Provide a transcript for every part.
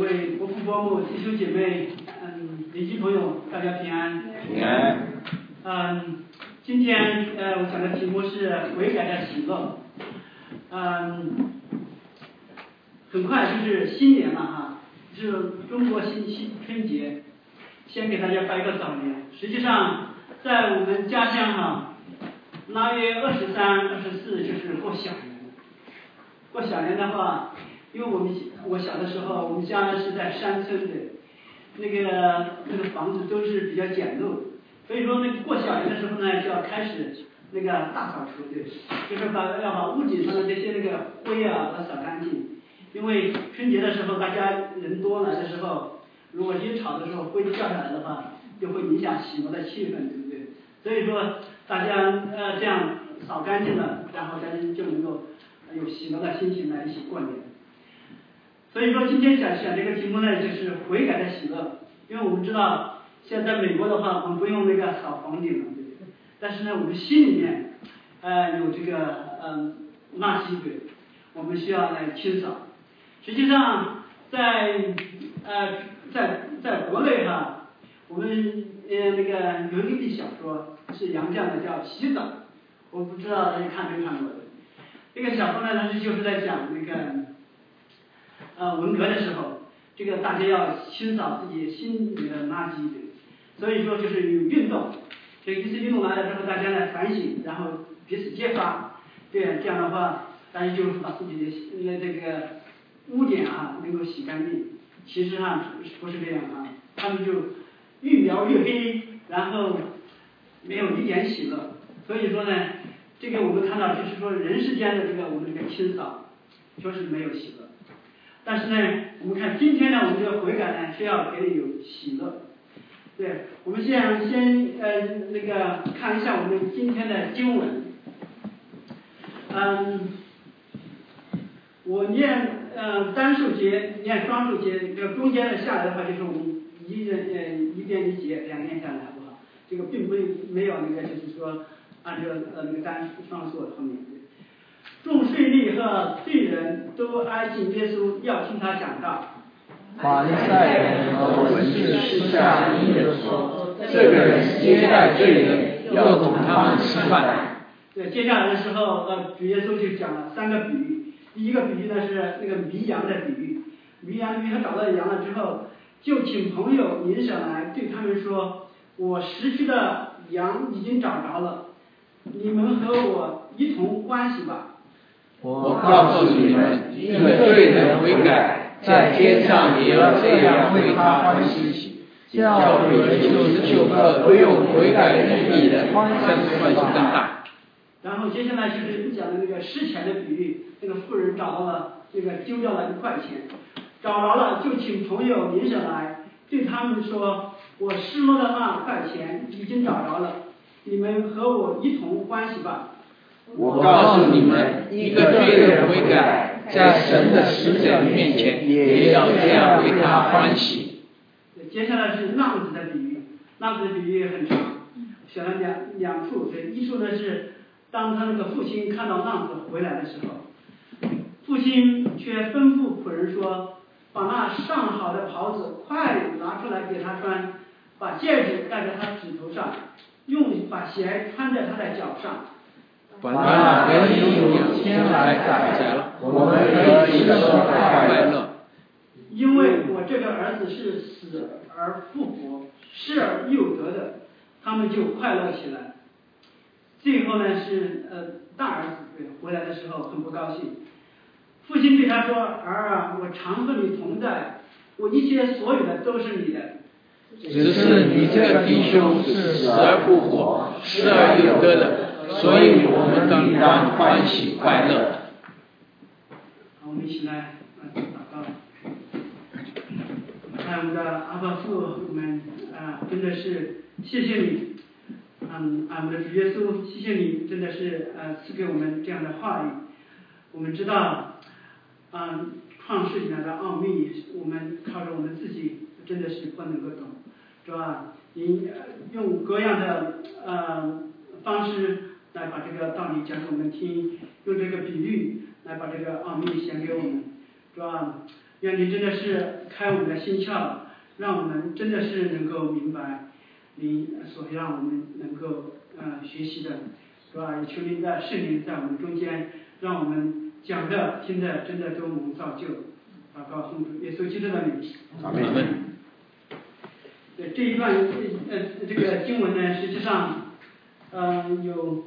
位伯父伯母、弟兄姐妹、邻居朋友，大家平安。 平安。 今天我讲的题目是悔改的喜乐。很快就是新年了哈，是中国新春节，先给大家拜个早年。实际上，在我们家乡哈，8月23、24就是过小年。过小年的话，因为我小的时候，我们家是在山村的，那个房子都是比较简陋，所以说那个过小年的时候呢，就要开始那个大扫除的，就是要把屋顶上的这些那个灰啊把它扫干净。因为春节的时候大家人多来的时候，如果阴吵的时候灰掉下来的话，就会影响喜乐的气氛，对不对？所以说大家这样扫干净了，然后大家就能够有喜乐的心情来一起过年。所以说今天选这个题目呢，就是悔改的喜乐。因为我们知道现在美国的话，我们不用那个扫房顶了，对不对？但是呢，我们心里面有这个垃圾堆，我们需要来清扫。实际上在国内哈，我们那个有一部小说是杨绛的，叫《洗澡》，我不知道大家看没看过的。这个小说呢，它就是在讲那个文革的时候，这个大家要清扫自己心里的垃圾的，所以说就是有运动，这一次运动来了之后，大家来反省，然后彼此揭发，对，这样的话，大家就把自己的这个污点啊能够洗干净。其实上不是这样啊，他们就愈描愈黑，然后没有一点喜乐。所以说呢，这个我们看到就是说人世间的这个我们这个清扫，确实没有喜乐。但是呢，我们看今天呢，我们这个悔改呢是要给你有喜乐。对，我们先那个看一下我们今天的经文。我念单数节，念双数节，这个中间的下来的话，就是我们一边一节这样念下来，好不好？这个并没有那个就是说按照那个单双数后面。众税吏和罪人都挨近耶稣，要听他讲道。 法利赛人和文士私下议论说，这个人接待罪人，要同他们吃饭。 对，接下来的时候，主耶稣就讲了3个比喻。第一个比喻呢是那个迷羊的比喻，迷羊他找到羊了之后，就请朋友邻舍来对他们说：“我失去的羊已经找着了，你们和我一同欢喜吧。” 我告诉你们，一个罪人悔改，在天上也要这样为他欢喜。教会的休克都用悔改的义人，欢喜更大。 然后接下来就是讲的那个失钱的比喻，那个妇人找到了那个丢掉了1块钱，找着了就请朋友邻舍来，对他们说：“我失落的那块钱已经找着了，你们和我一同欢喜吧。” 我告诉你们，一个罪人悔改，在神的使者面前也要这样为他欢喜。 接下来是浪子的比喻，浪子的比喻很长，选了两处。一处呢是当他那个父亲看到浪子回来的时候，父亲却吩咐仆人说：“把那上好的袍子快拿出来给他穿，把戒指戴在他指头上，把鞋穿在他的脚上。” 把那人有天来宰了，我们可以说快乐。 因为我这个儿子是死而复活，失而又得的，他们就快乐起来。最后呢是大儿子回来的时候很不高兴，父亲对他说：“儿啊，我常和你同在，我一切所有的都是你的。 只是你这个弟兄是死而复活，失而又得的，所以我们当然欢喜快乐。” 我们一起来祷告。我们的阿爸父，我们真的是谢谢你，我们的主耶稣，谢谢你真的是赐给我们这样的话语。我们知道创世里面的奥秘，我们靠着我们自己真的是不能够懂，是吧？你用各样的方式来把这个道理讲给我们听，用这个比喻来把这个奥秘显给我们，是吧？愿你真的是开我们的心窍，让我们真的是能够明白你所让我们能够学习的，是吧？求你的圣灵在我们中间，让我们讲的听的真的都蒙造就。祷告奉主耶稣基督的名。 阿门。 对这一段这个经文呢，实际上有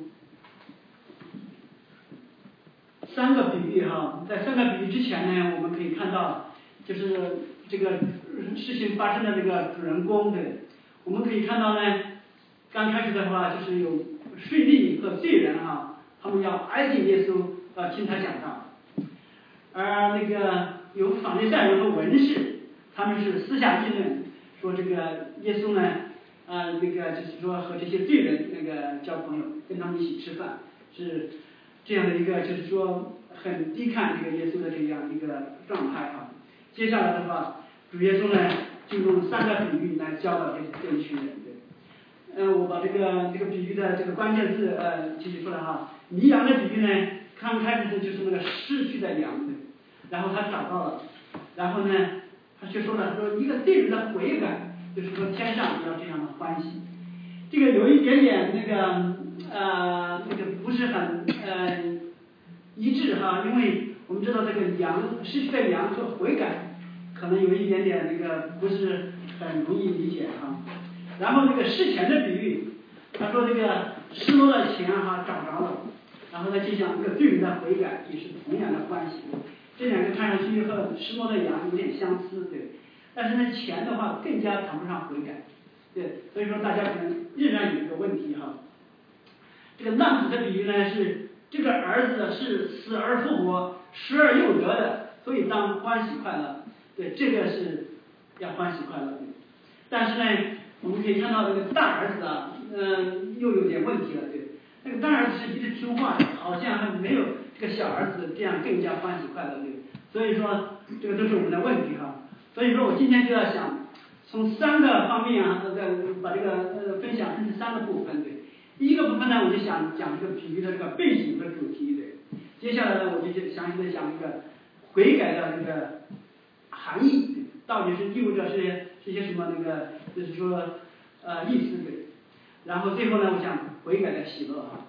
3个比喻哈。在3个比喻之前呢，我们可以看到就是这个事情发生的这个主人公的，我们可以看到呢，刚开始的话就是有税吏和罪人哈，他们要挨近耶稣，要听他讲道，而那个有法利赛人和文士，他们是私下议论说这个耶稣呢，那个就是说和这些罪人那个交朋友，跟他们一起吃饭，是这样的一个就是说很低看这个耶稣的这样一个状态啊。接下来的话，主耶稣呢就用3个比喻来教导这一群人。我把这个比喻的这个关键字提取出来哈。迷羊的比喻呢，刚开始就是那个失去的羊的，然后他找到了，然后呢他却说了说一个罪人的悔改，就是说天上要这样的欢喜。这个有一点点那个不是很一致哈，因为我们知道这个羊失去的羊和悔改可能有一点点那个不是很容易理解哈。然后那个失钱的比喻，他说这个失落的钱哈找着了，然后呢就像这个罪人的悔改也是同样的关系。这2个看上去和失落的羊有点相似，对，但是呢钱的话更加谈不上悔改，对，所以说大家可能仍然有一个问题哈。这个浪子的比喻呢是这个儿子是死而复活，失而又得的，所以当欢喜快乐，对，这个是要欢喜快乐的。但是呢我们可以看到这个大儿子啊，又有点问题了，对，那个大儿子是一直听话的，好像还没有这个小儿子这样更加欢喜快乐，对，所以说这个都是我们的问题哈。所以说我今天就要想从3个方面啊，把这个分享成3个部分，对。第一个部分呢，我就想讲这个比喻的这个背景和主题，对。接下来呢，我就详细的讲这个悔改的这个含义，对，到底是意味着是些什么那个，就是说意思，对。然后最后呢，我想悔改的喜乐哈。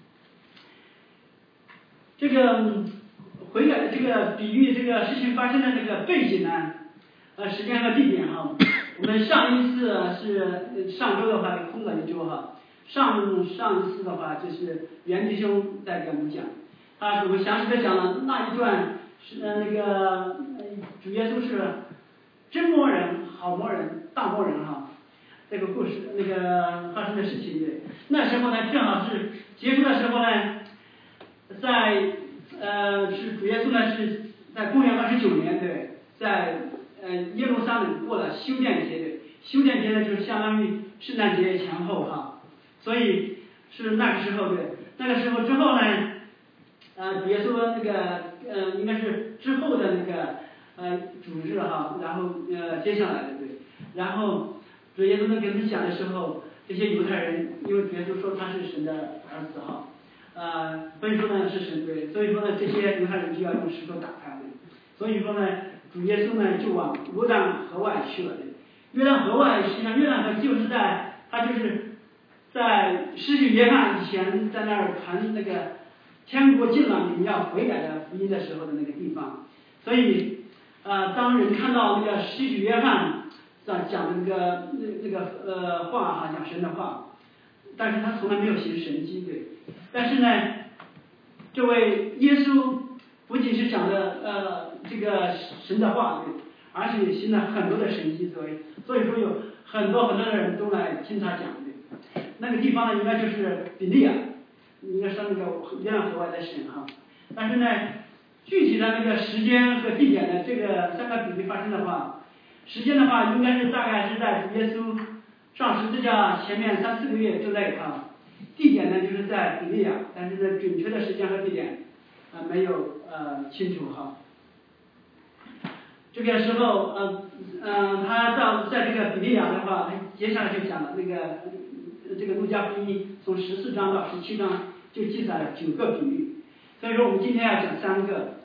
这个悔改的这个比喻这个事情发生的这个背景呢，时间和地点哈。我们上一次是上周的话空了1周哈。上一次的话就是袁弟兄在给我们讲，他给我们详细的讲了那一段是那个主耶稣是真魔人、好魔人、大魔人哈，这个故事那个发生的事情对。那时候呢正好是结束的时候呢，在是主耶稣呢是在公元29年对，在耶路撒冷过了修殿节对，修殿节呢就是相当于圣诞节前后哈。所以是那个时候对，那个时候之后呢，主耶稣那个应该是之后的那个主日哈，然后接下来的对，然后主耶稣跟他们讲的时候，这些犹太人因为主耶稣说他是神的儿子哈，所以说呢是神对，所以说呢这些犹太人就要用石头打他对，所以说呢主耶稣呢就往约旦河外去了对，约旦河外实际上约旦河就是他就是在施洗约翰以前在那儿传那个天国近了，你们要悔改的福音的时候的那个地方，所以当人看到那个施洗约翰讲那个话哈，讲神的话，但是他从来没有行神迹对，但是呢，这位耶稣不仅是讲的这个神的话对，而且也行了很多的神迹所以说有很多的人都来听他讲对。那个地方呢，应该就是比利亚，应该是那个约旦河外的省哈。但是呢，具体的那个时间和地点呢，这个3个比喻发生的话，时间的话应该是大概是在主耶稣上十字架前面3、4个月之内哈。地点呢就是在比利亚，但是呢准确的时间和地点没有清楚哈。这个时候他在这个比利亚的话，他接下来就讲了那个。这个路加福音从14章到17章就记载了9个比喻，所以说我们今天要讲3个。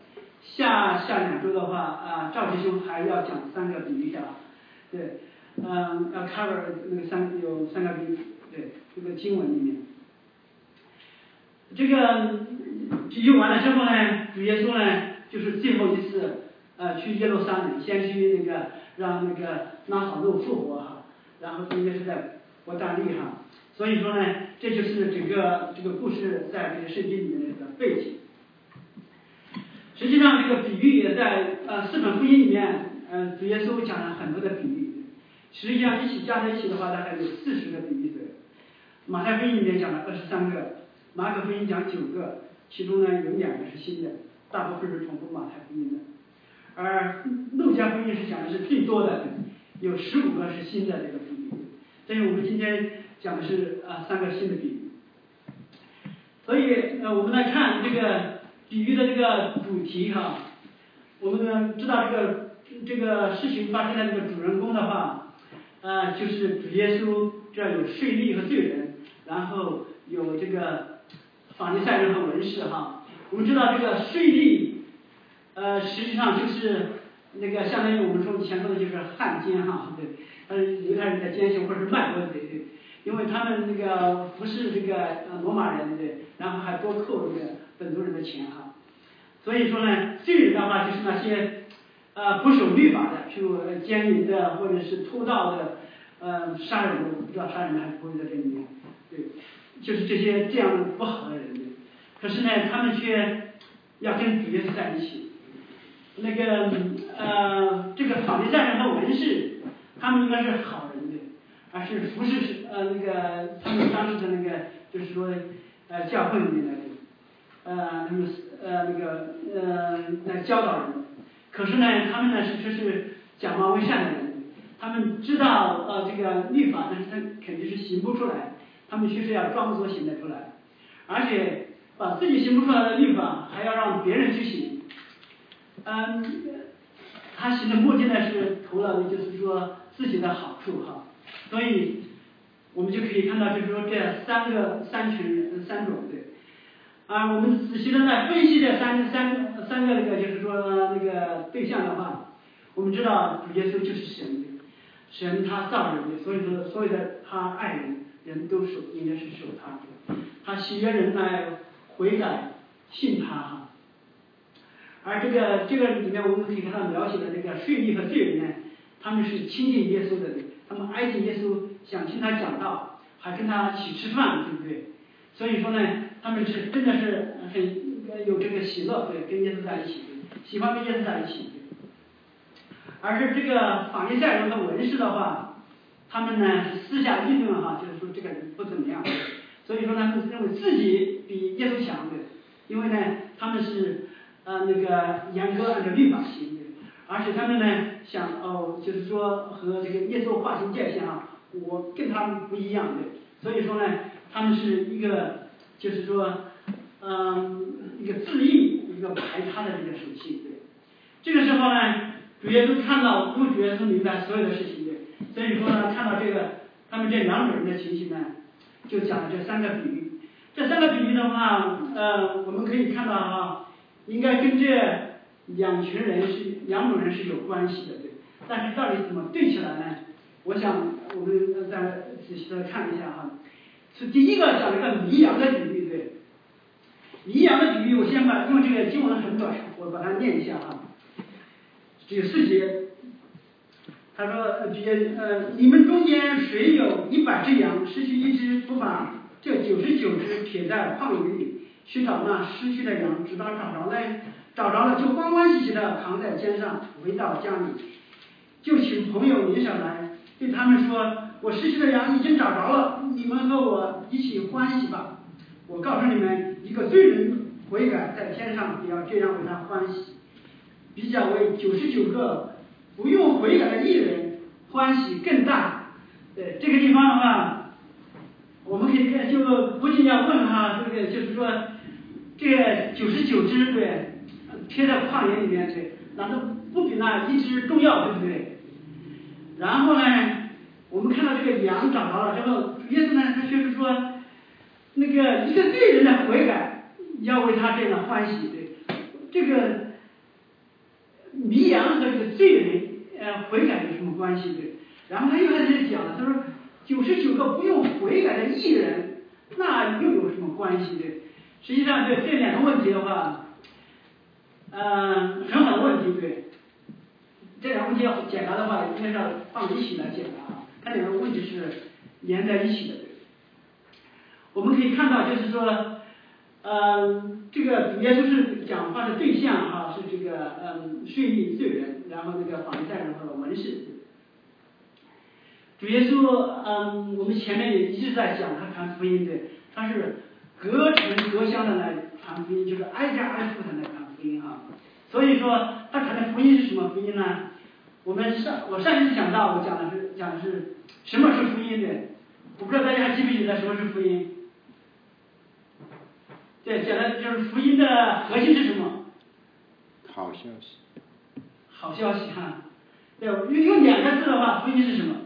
下2周的话赵师兄还要讲3个比喻下，对，要 cover 那个有3个比喻，对，这个经文里面，这个比喻完了之后呢，主耶稣呢就是最后一次去耶路撒冷，先去那个让那个拉撒路复活哈，然后应该是在伯大利哈，所以说呢，这就是整个这个故事在这个圣经里面的背景。实际上，这个比喻也在4本福音里面，主耶稣讲了很多的比喻，实际上一起加在一起的话，大概有40个比喻左右。马太福音里面讲了23个，马可福音讲9个，其中呢有2个是新的，大部分是重复马太福音的。而路加福音是讲的是最多的，有15个是新的这个比喻。所以我们今天讲的是3个新的比喻。所以我们来看这个比喻的这个主题哈，我们呢知道这个事情发生在这个主人公的话，就是主耶稣这儿有税吏和罪人，然后有这个法利赛人和文士哈。我们知道这个税吏，实际上就是那个相当于我们说以前说的就是汉奸哈，对，犹太人的奸雄或者是卖国贼，对，因为他们那个服侍这个罗马人，对，然后还多扣这个本族人的钱哈。所以说呢，罪人的话就是那些不守律法的，譬如奸淫的或者是偷盗的，杀人的，我不知道杀人的还是不会在这里面，对，就是这些这样不好的人，对。可是呢，他们却要跟主耶稣在一起。那个这个法利赛人和文士，他们应该是好人的，而是服侍那个他们当时的那个就是说教会里面的他们来教导人。可是呢，他们呢却是假冒伪善的人，他们知道这个律法，但是他肯定是行不出来，他们确实要装作行得出来，而且把自己行不出来的律法还要让别人去行。他行的目的呢是图了就是说自己的好处哈，所以我们就可以看到就是说这三群人3种对。我们仔细的来分析这三个那个就是说那个对象的话，我们知道主耶稣就是神的，神他造人的，所以说所有的他爱人，人都应该是守他的，他喜悦人来悔改信他哈。而这个里面我们可以看到描写的这个税吏和罪人呢，他们是亲近耶稣的，他们挨近耶稣，想听他讲道，还跟他一起吃饭，对不对？所以说呢，他们是真的是很有这个喜乐，对，跟耶稣在一起，喜欢跟耶稣在一起。而是这个法利赛人和文士的话，他们呢是私下议论哈，就是说这个人不怎么样，所以说他们认为自己比耶稣强的，因为呢他们是那个严格按照律法行的，而且他们呢想就是说和这个耶稣划清界限啊，我跟他们不一样的，所以说呢他们是一个就是说一个自义一个排他的这个属性，对。这个时候呢，主耶稣看到主耶稣明白所有的事情，对，所以说呢看到这个他们这2种人的情形呢，就讲了这3个比喻。这3个比喻的话，我们可以看到哈，应该跟这2种人是有关系的，对。但是到底怎么对起来呢？我想我们再仔细的看一下哈。是第一个讲这个迷羊的比喻，对。迷羊的比喻，我先用这个经文很短，我把它念一下哈。只有4节。他说你们中间谁有100只羊，失去1只，不把这99只撇在旷野里，去找那失去的羊，直到找着了就欢欢喜喜的扛在肩上回到家里，就请朋友邻舍来，对他们说，我失去的羊已经找着了，你们和我一起欢喜吧。我告诉你们，一个罪人悔改，在天上也要这样为他欢喜，比较为99个不用悔改的义人欢喜更大。对，这个地方的话，我们可以看，就不仅要问哈，这个就是说，这99只对，贴在旷野里面对，那都不比那1只重要，对不对？然后呢，我们看到这个羊找着了之后，耶稣呢，他却是说，那个一个罪人的悔改，要为他这样的欢喜，对，这个迷羊和这个罪人悔改有什么关系？对，然后他又开始讲了，他说99个不用悔改的义人，那又有什么关系？对，实际上对这两个问题的话，很好的问题，对，这两个问题要解答的话，应该是要放一起来解答啊，它两个问题是连在一起的。对，我们可以看到，就是说，这个主耶稣是讲话的对象啊，是这个税吏罪人，然后那个法利赛人和文士。主耶稣，我们前面也一直在讲他传福音的，他是隔城隔乡的来传福音，就是挨家挨户的来传福音哈。所以说他传的福音是什么福音呢？我上一次讲到，我讲的是什么是福音的，我不知道大家还记不记得什么是福音？对，讲的就是福音的核心是什么？ 好消息。 好消息哈。对，用2个字的话，福音是什么？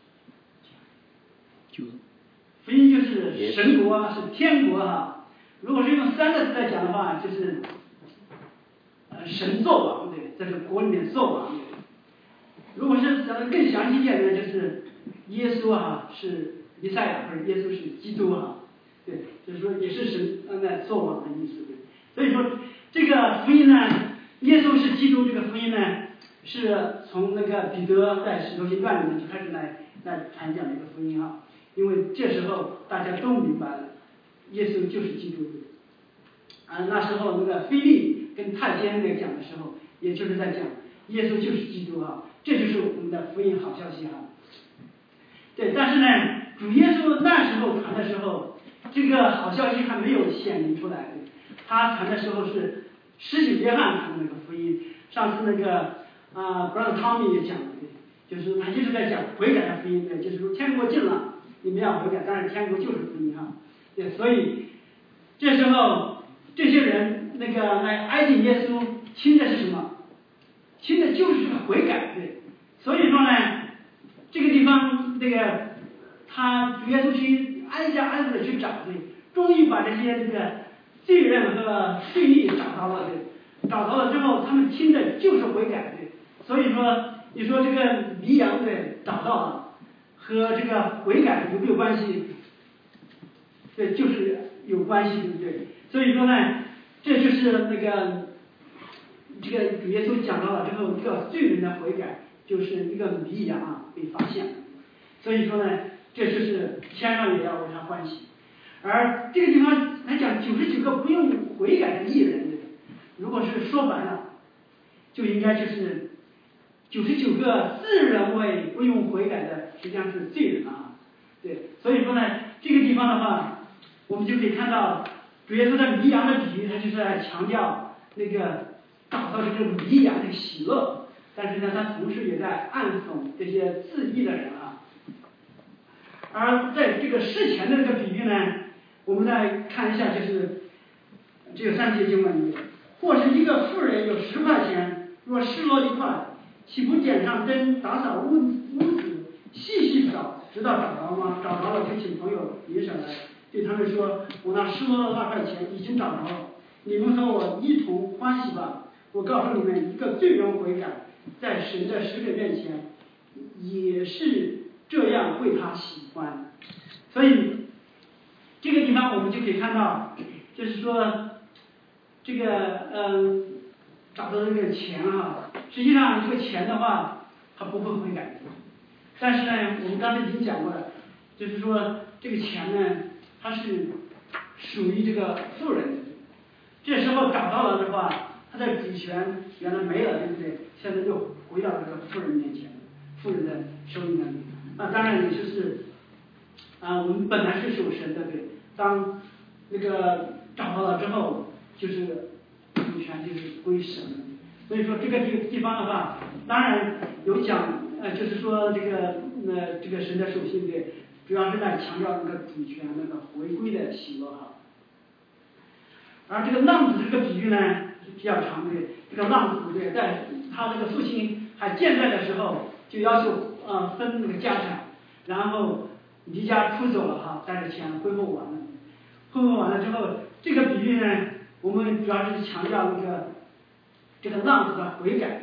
福音就是神国，是天国哈。如果是用3个字来讲的话，就是神作王，对，在这国里面作王。如果是讲的更详细一点呢，就是耶稣哈是弥赛亚，或者耶稣是基督哈。对，就是说也是神在作王的意思。对，所以说这个福音呢，耶稣是基督这个福音呢，是从那个彼得在使徒行传里面就开始来传讲这个福音哈。因为这时候大家都明白了，耶稣就是基督。那时候那个腓利跟太监那个讲的时候，也就是在讲耶稣就是基督啊，这就是我们的福音好消息哈。对，但是呢，主耶稣那时候传的时候，这个好消息还没有显明出来。他传的时候是施洗约翰传的那个福音。上次那个Brother Tommy 也讲了，就是他一直在讲悔改的福音，对，就是说天国近了。你们要悔改，但是天国就是福音哈。对，所以这时候这些人那个来挨近耶稣，听的是什么？听的就是这个悔改，对。所以说呢，这个地方那个他主耶稣去挨家挨户的去找，对，终于把这些这个罪人和税吏找到了，对，找到了之后，他们听的就是悔改，对。所以说，你说这个迷羊对找到了。和这个悔改有没有关系？对，就是有关系，对不对？所以说呢，这就是那个这个主耶稣讲到了之后，一个罪人的悔改，就是一个迷羊被发现了。所以说呢，这就是天上也要为他欢喜。而这个地方来讲，99个不用悔改的义人，如果是说白了，就应该就是99个自认为不用悔改的，实际上是罪人啊。对，所以说呢，这个地方的话，我们就可以看到主耶稣在迷羊的比喻，他就是在强调那个找到这个迷羊的喜乐，但是呢，他同时也在暗讽这些自义的人啊。而在这个事前的这个比喻呢，我们再看一下，就是这个3节经文里面，或是一个妇人有10块钱，若失落1块，岂不点上灯，打扫屋子，细细找，直到找着吗？找着了，就请朋友领上来，对他们说：“我那失落的2块钱已经找着了，你们和我一同欢喜吧。我告诉你们，一个罪人悔改，在神的使者面前，也是这样为他喜欢。”所以这个地方我们就可以看到，就是说这个找到这个钱啊，实际上这个钱的话，他不会悔改。但是呢，我们刚才已经讲过了，就是说这个钱呢，它是属于这个富人的。这时候找到了的话，他的主权原来没了，对不对？现在又回到这个富人面前，富人的手里面。那当然也就是我们本来是属神的，对。当那个找到了之后，就是主权就是归神了。所以说这个地方的话，当然有讲，就是说这个神的属性对，主要是在强调那个主权那个回归的喜乐哈。而这个浪子这个比喻呢是比较长的，这个浪子对，在他这个父亲还健在的时候，就要求分那个家产，然后离家出走了哈，带着钱挥霍完了。挥霍完了之后，这个比喻呢，我们主要是强调这个浪子的悔改。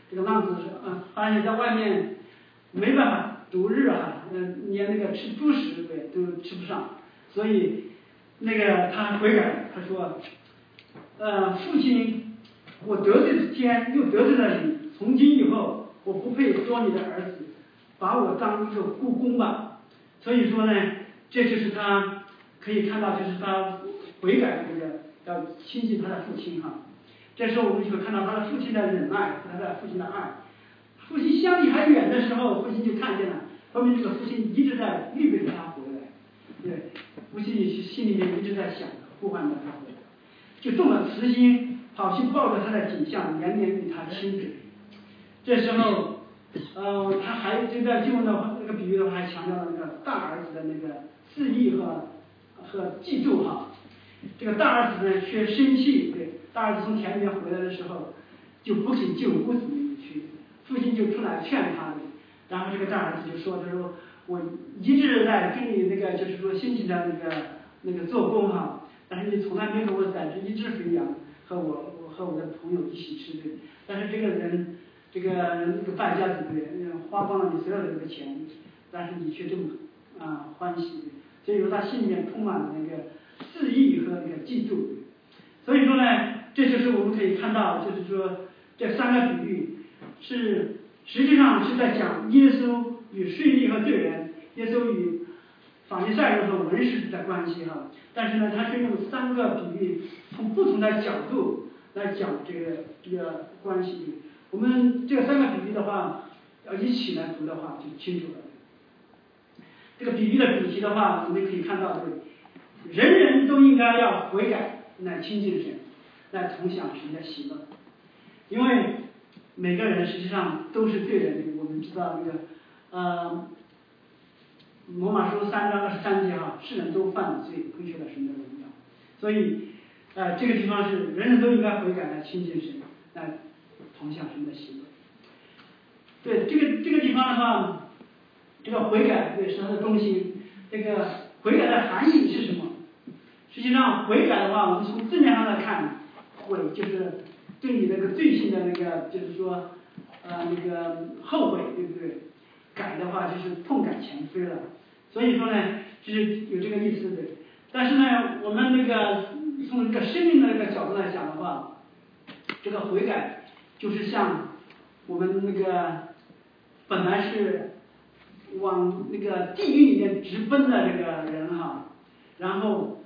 这个浪子发现在外面没办法度日连那个吃猪食对都吃不上，所以那个他悔改，他说，父亲，我得罪了天，又得罪了你，从今以后我不配做你的儿子，把我当一个雇工吧。所以说呢，这就是他可以看到，就是他悔改这个要亲近他的父亲这时候我们就会看到他的父亲的忍耐和他的父亲的爱。父亲相离还远的时候，父亲就看见了，说明这个父亲一直在预备着他回来。对，父亲心里面一直在想，呼唤着他回来，就动了慈心，跑去抱着他的颈项，连连与他亲嘴。这时候，他还这段经文的那个比喻的话，还强调了那个大儿子的那个自义和嫉妒这个大儿子呢却生气，对，大儿子从田里面回来的时候，就不肯进屋子里去，父亲就出来劝他，然后这个大儿子就说，他说我一直在跟你那个就是说辛勤的那个做工但是你从来没给我宰这一只肥羊和我的朋友一起吃的，但是这个败家子花光了你所有的这个钱，但是你却这么欢喜，所以说他心里面充满了那个自义和那个嫉妒。所以说呢，这就是我们可以看到，就是说这三个比喻是实际上是在讲耶稣与税吏和罪人，耶稣与法利赛人和文士的关系但是呢，他是用三个比喻，从不同的角度来讲这个关系。我们这三个比喻的话，要一起来读的话就清楚了。这个比喻的主题的话，我们可以看到，人人都应该要悔改，来亲近神，来同享神的喜乐。因为每个人实际上都是罪人，我们知道那个罗马书3章23节世人都犯了罪，亏缺了神的荣耀。所以这个地方是人人都应该悔改，来亲近神，来同享神的喜乐。对这个地方的话，这个悔改是它的中心。这个悔改的含义是什么？实际上悔改的话，我们从字面上来看，悔就是对你那个罪行的那个，就是说那个后悔，对不对？改的话就是痛改前非了。所以说呢，就是有这个意思的。但是呢，我们那个从这个生命的那个角度来讲的话，这个悔改就是像我们那个本来是往那个地狱里面直奔的这个人然后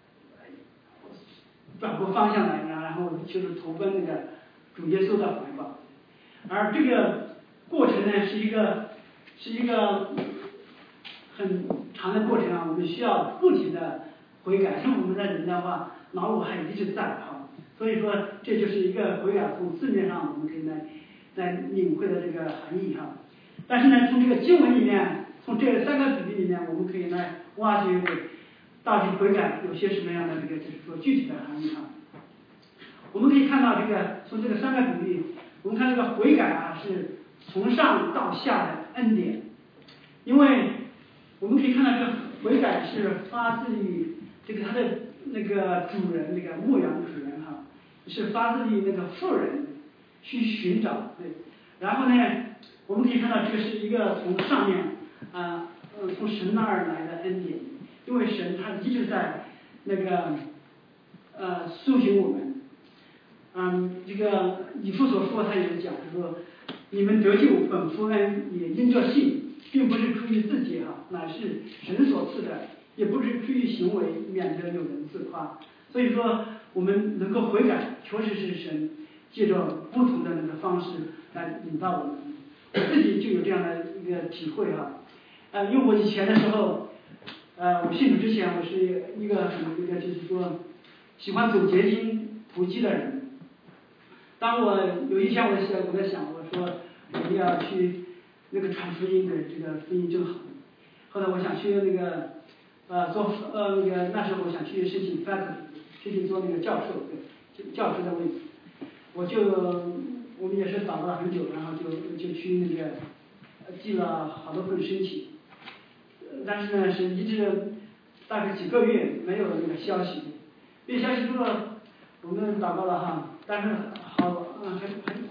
转过方向来，然后就是投奔那个主耶稣的怀抱。而这个过程呢，是一个很长的过程我们需要不停的悔改。像我们的人的话，老我还一直在所以说这就是一个悔改，从字面上我们可以来领会的这个含义但是呢，从这个经文里面，从这三个比喻里面，我们可以来挖掘到底悔改有些什么样的这个就是说具体的含义我们可以看到从这个三个比喻，我们看这个悔改是从上到下的恩典。因为我们可以看到这个悔改是发自于这个他的那个主人，那个牧羊主人是发自于那个妇人去寻找然后呢，我们可以看到这个是一个从上面从神那儿来的恩典。因为神他一直在那个苏醒我们这个以弗所说他也讲，说你们得救本乎恩，也因着信，并不是出于自己乃是神所赐的，也不是出于行为，免得有人自夸。所以说我们能够悔改，确实是神借着不同的那个方式来引导我们。我自己就有这样的一个体会因为我以前的时候我信主之前，我是一个就是说喜欢走捷径途径的人。当我有一天我在想，我说我们要去那个传福音的这个福音正好。后来我想去那个做那时候我想去申请 faculty， 申请做那个教授的位置。我们也是祷告了很久，然后就去那个寄了好多份申请。但是呢，是一直大概几个月没有那个消息。这消息之后，我们祷告了但是还过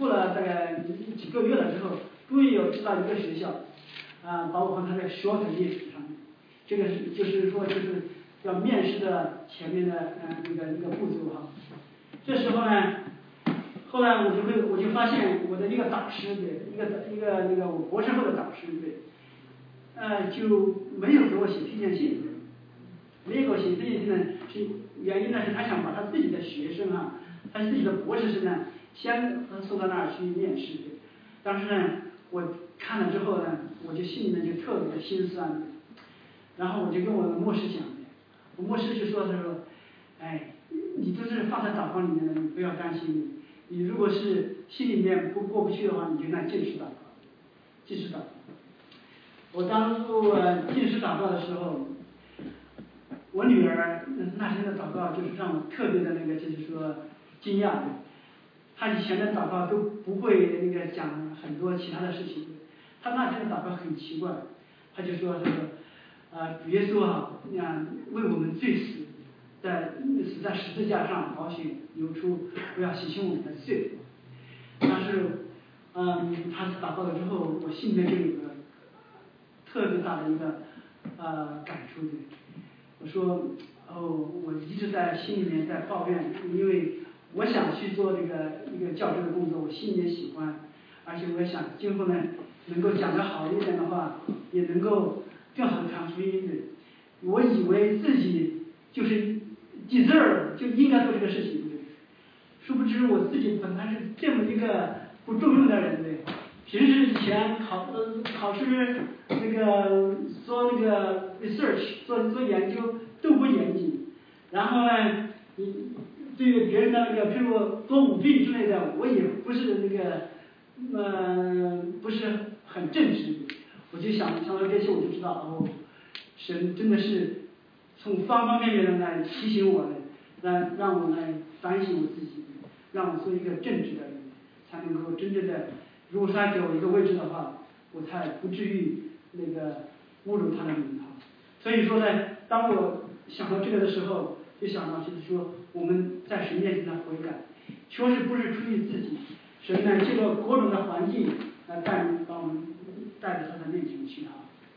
过了大概几个月了之后，终于有知道一个学校，把我放他的 short list 上面。这个就是要面试的前面的一个步骤哈。这时候呢，后来我就发现我的一个导师对，一个我博士后的导师对，就没有给我写推荐信，没有给我写推荐信呢，是原因呢是他想把他自己的学生他自己的博士生呢，先送到那儿去面试对。当时呢，我看了之后呢，我就心里面就特别的心酸，然后我就跟我的牧师讲，我牧师就说他说，哎，你都是放在祷告里面的，你不要担心。你如果是心里面过不去的话，你就按禁食祷告，禁食祷告。我当初禁食祷告的时候，我女儿那天的祷告就是让我特别的就是说惊讶的。她以前的祷告都不会讲很多其他的事情，她那天的祷告很奇怪，她就说主耶稣为我们罪死在十字架上，宝血流出，不要洗清我们的罪。但是他祷告了之后，我心里面就有个特别大的一个感触的。我说我一直在心里面在抱怨，因为我想去做一个教职的工作，我心里面喜欢，而且我想今后呢能够讲得好一点的话，也能够更好的传福音的。我以为自己就是deserve 就应该做这个事情，殊不知我自己本来是这么一个不中用的人对。平时以前考试做research 做研究都不严谨，然后呢，你对别人的譬如做舞弊之类的，我也不是不是很正直。我就想到这些，我就知道神真的是从方方面面的来提醒我的，让我来反省我自己，让我做一个正直的人，才能够真正的，如果他给我一个位置的话，我才不至于侮辱他的名号。所以说呢，当我想到这个的时候，就想到就是说我们在神面前的悔改，确实不是出于自己，神呢借着各种的环境来把我们带到他的面前去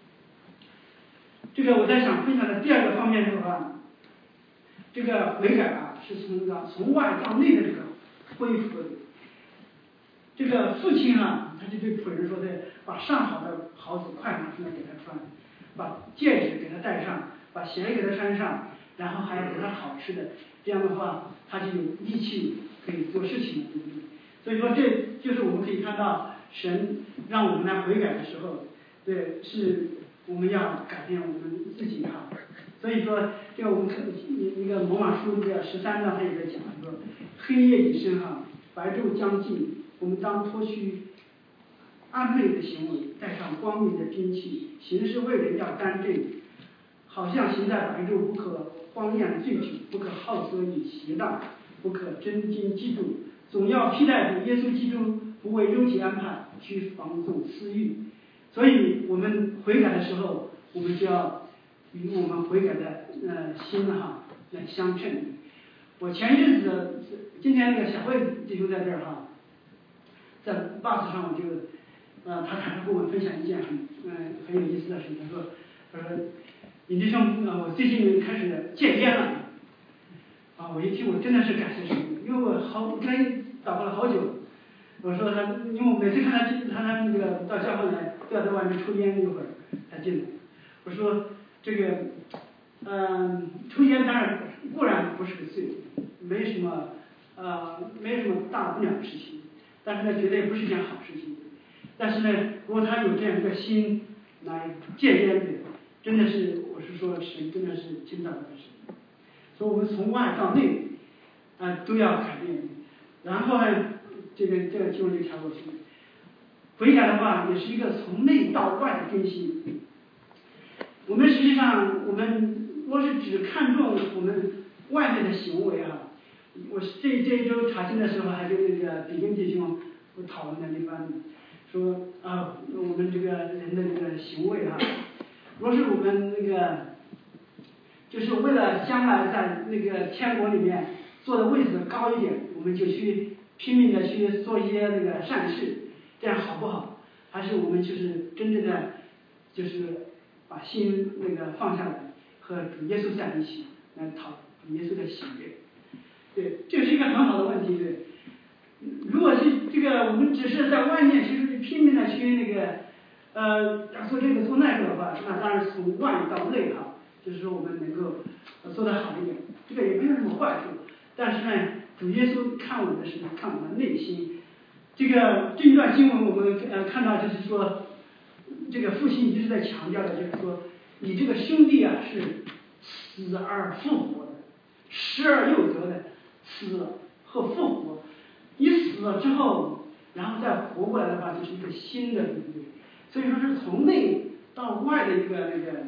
这个我在想分享的第二个方面的话，这个悔改是从外到内的这个恢复的。这个父亲他就对仆人说的，把上好的袍子快拿出来给他穿，把戒指给他戴上，把鞋给他穿上，然后还要给他好吃的，这样的话他就有力气可以做事情了，对不对？所以说这就是我们可以看到神让我们来悔改的时候，对，是我们要改变我们自己所以说这个我们看罗马书13章他也在讲说，黑夜已深白昼将近，我们当脱去暗昧的行为，带上光明的兵器，行事为人要干正，好像行在白昼，不可荒宴醉酒，不可好色以邪荡，不可争竞嫉妒，总要披戴主耶稣基督，不为肉体安排，去防纵私欲。所以我们悔改的时候，我们就要与我们悔改的心来相称。我前一阵子，今天小慧弟兄在这儿在 bus 上我就他坦率跟我分享一件很有意思的事情。他说尹弟兄我最近开始戒烟了我一听我真的是感谢神，因为我跟祷告了好久。我说因为我每次看他到教会来都要在外面抽烟一会儿才进来。我说这个抽烟当然固然不是个罪，没什么大不了的事情，但是呢绝对不是一件好事情。但是呢，如果他有这样一个心来戒烟的，真的是我是说神真的是惊到我的神。所以我们从外到内都要改变。然后呢，这个经文就调过去。悔改的话，也是一个从内到外的更新。我们实际上，我们若是只看重我们外面的行为我这一周查经的时候，还跟比根弟兄讨论的地方说我们这个人的这个行为若是我们就是为了将来在天国里面坐的位置高一点，我们就去拼命的去做一些那个善事，这样好不好？还是我们就是真正的就是把心那个放下来，和主耶稣在一起来讨主耶稣的喜悦？对，这是一个很好的问题。对，如果是这个我们只是在外面其实拼命的去那个做这个做那个的话，那当然从外到内哈，就是说我们能够做得好一点，这个也没有什么坏处。但是呢，主耶稣看我们的是看我们的内心。这一段经文我们看到就是说，这个父亲一直在强调的就是说，你这个兄弟啊是死而复活的，失而又得的，死和复活。你死了之后，然后再活过来的话，就是一个新的，对不对？所以说是从内到外的一个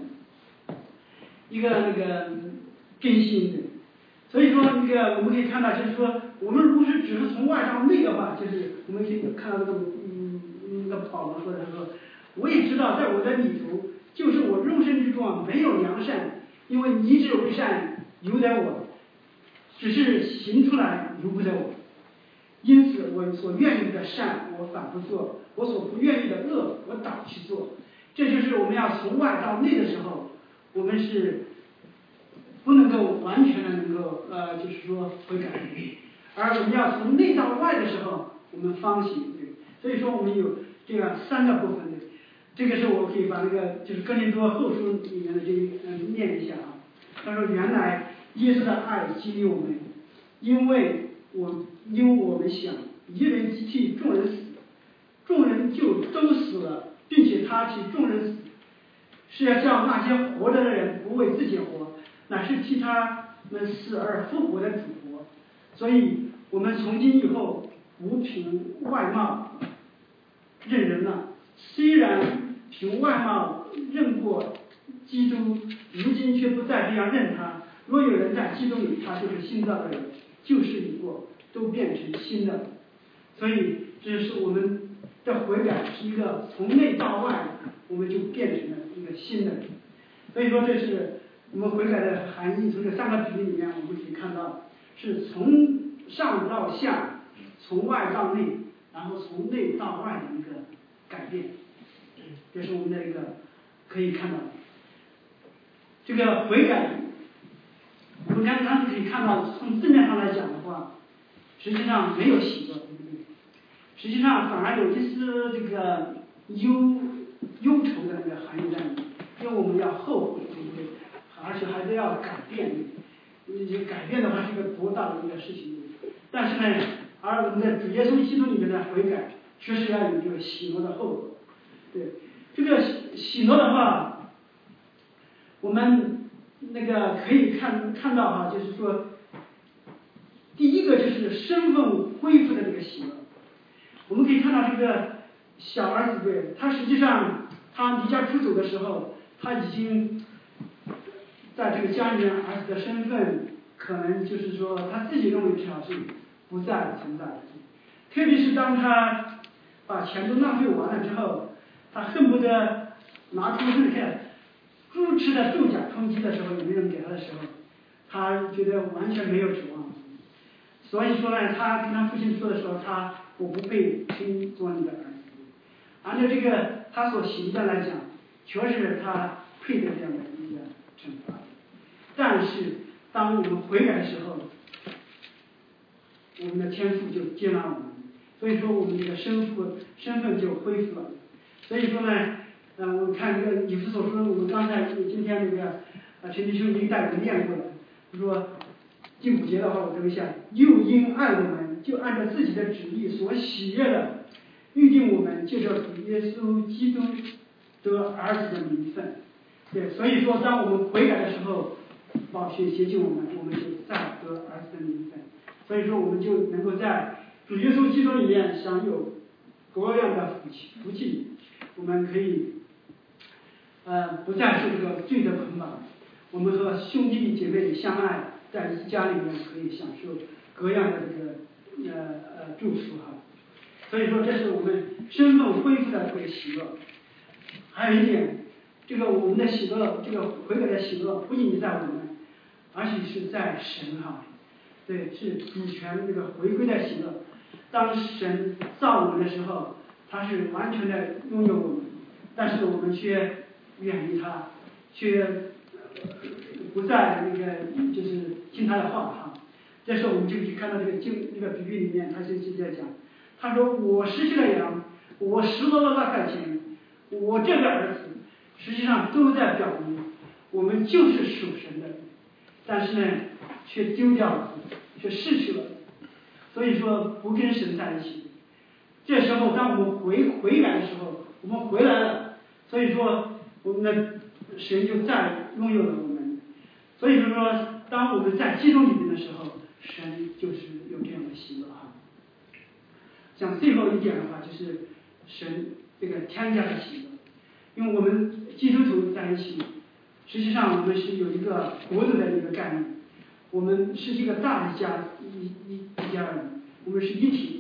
更新的。所以说我们可以看到，就是说我们如果是只是从外到内的话，就是我们可以看到保罗说的说，我也知道在我的里头，就是我肉身之中啊没有良善，因为你只有善由得我，只是行出来由不得我。因此我所愿意的善我反不做，我所不愿意的恶我倒去做。这就是我们要从外到内的时候，我们是不能够完全的能够就是说悔改，而我们要从内到外的时候，我们方行。对，所以说我们有这样3个部分的。这个是我可以把就是哥林多后书里面的念一下啊。他说原来耶稣的爱激励我们，因为我们想一人替众人死，众人就都死了，并且他替众人死，是要叫那些活着的人不为自己活，乃是替他们死而复活的主活。所以我们从今以后不凭外貌认人了，虽然凭外貌认过基督，如今却不再这样认他。若有人在基督里，他就是新造的人，旧事已过，都变成新的。所以这是我们的悔改，是一个从内到外，我们就变成了一个新的人。所以说这是我们悔改的含义。从这3个比喻里面，我们可以看到，是从上到下，从外到内，然后从内到外的一个改变。这是我们的一个可以看到的。这个悔改，我们刚才可以看到，从字面上来讲的话，实际上没有喜乐，对不对？实际上反而有一丝这个忧愁的那个含义在里面，因为我们要后悔，对不对？而且还是要改变。改变的话是一个多大的一个事情。但是呢，而我们的主耶稣基督里面的悔改，确实要有这个喜乐的后果。对，这个喜乐的话，我们可以看到哈，就是说，第一个就是身份恢复的这个喜乐。我们可以看到这个小儿子，对，他实际上他离家出走的时候，他已经在这个家里面儿子的身份，可能就是说他自己认为至少是不再存在的。特别是当他把钱都浪费完了之后，他恨不得拿出这个猪吃的重甲充饥的时候，有没有人给他的时候，他觉得完全没有指望。所以说呢，他跟他父亲说的时候，我不配称作你的儿子。按照这个他所行的来讲，确实他配得这样的一个惩罚。但是当我们悔改的时候，我们的天父就接纳我们，所以说我们这个身份就恢复了。所以说呢，我们看这个以弗所书，我们刚才今天陈弟兄已经带我们念过了，说第5节的话，我读一下：又因爱我们，就按照自己的旨意所喜悦的，预定我们借着主耶稣基督得儿子的名分。对，所以说当我们悔改的时候，宝血洁净我们就再得儿子的名分。所以说我们就能够在主耶稣基督里面享有各样的福气，我们可以不再受这个罪的捆绑，我们和兄弟姐妹相爱，在一家里面可以享受各样的这个祝福哈。所以说这是我们身份恢复的这个喜乐。还有一点，这个我们的喜乐，这个悔改的喜乐，不仅仅在我们，而且是在神哈。对，是主权这个回归的喜乐。 当神造我们的时候，他是完全的拥有我们，但是我们却远离他，却不再那个就是听他的话哈。这时候我们就去看到这个比喻里面，他就在讲，他说我失去了羊，我10多个块钱，我这个儿子，实际上都在表明我们就是属神的，但是呢，却丢掉了，却失去了，所以说不跟神在一起。这时候当我们回来的时候，我们回来了，所以说我们的神就再拥有了我们。所以说当我们在基督里面的时候，神就是有这样的喜乐哈。像最后一点的话，就是神这个天家的喜乐，因为我们基督徒在一起，实际上我们是有一个国度的一个概念，我们是一个大的家一家人，我们是一体。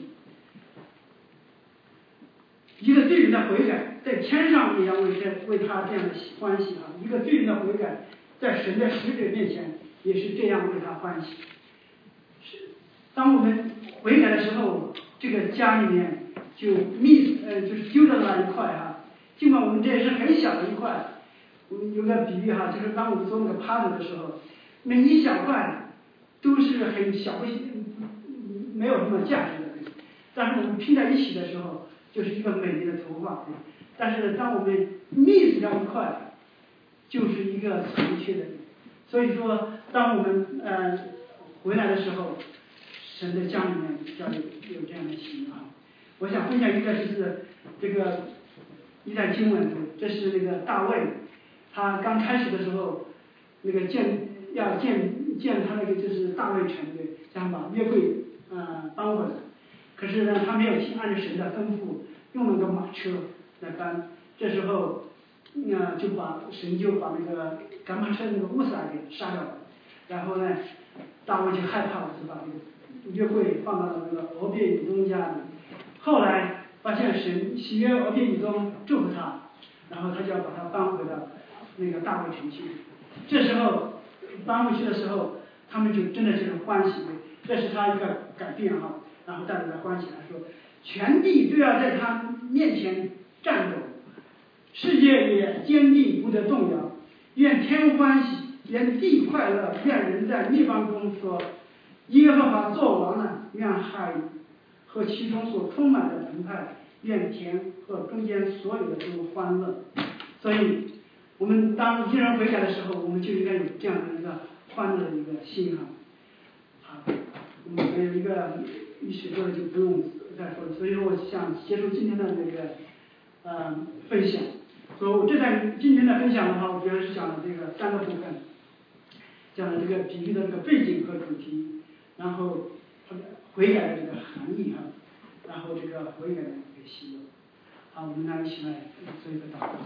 一个罪人的悔改，在天上也要为他这样的欢喜啊！一个罪人的悔改，在神的使者面前也是这样为他欢喜。当我们悔改的时候，这个家里面就是丢掉了一块啊。尽管我们这也是很小的一块，我们有个比喻哈，就是当我们做那个趴子的时候，那一小块都是很小的，没有什么价值的，但是我们拼在一起的时候，就是一个美丽的图画。但是当我们miss掉一块，就是一个残缺的。所以说，当我们回来的时候，神的家里面要有这样的喜乐啊。我想分享一个就是这个一段经文，这是那个大卫，他刚开始的时候，那个建他那个就是大卫城的，想把约柜搬回来，可是呢，他没有按照神的吩咐用那个马车来搬，这时候神就把那个赶马车那个乌撒给杀掉了，然后呢，大卫就害怕了，就把那个约柜放到了那个俄别以东家里。后来发现神喜悦俄别以东祝福他，然后他就要把它搬回到那个大卫城去。这时候搬回去的时候，他们就真的是欢喜，这是他一个改变哈，然后带来的欢喜来说，全地都要在他面前战斗，世界也坚定不得动摇，愿天欢喜，愿地快乐，愿人在逆邦中说，耶和华作王了，愿海和其中所充满的澎湃，愿田和中间所有的都欢乐。所以我们当一人悔改的时候，我们就应该有这样的一个欢乐的一个心哈。好，我们还有一个许多的就不用再说了。所以说，我想结束今天的那个分享。所以我今天的分享的话，我主要是讲了这个3个部分，讲了这个比喻的这个背景和主题，然后它的悔改的这个含义哈，然后这个悔改的一个喜乐。好，我们来一起来做一个祷告。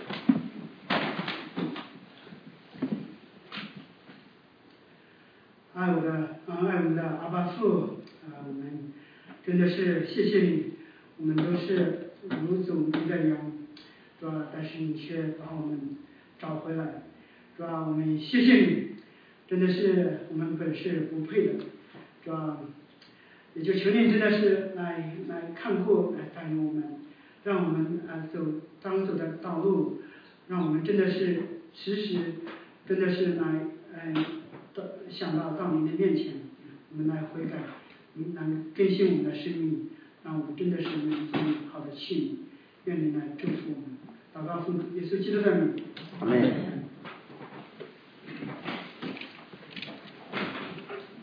爱我们的阿爸父我们真的是谢谢你，我们都是如种一个羊，是吧？但是你却把我们找回来，是吧？我们谢谢你，真的是我们本是不配的，是吧？也就求你真的是来看顾，来带领我们，让我们当走的道路，让我们真的是时时真的是来想到你的面前，我们来悔改，来更新我们的生命，让我们真的是能做好的器皿，愿你来祝福我们。祷告奉耶稣基督的名。 阿门。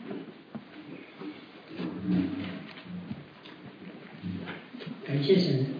感谢神。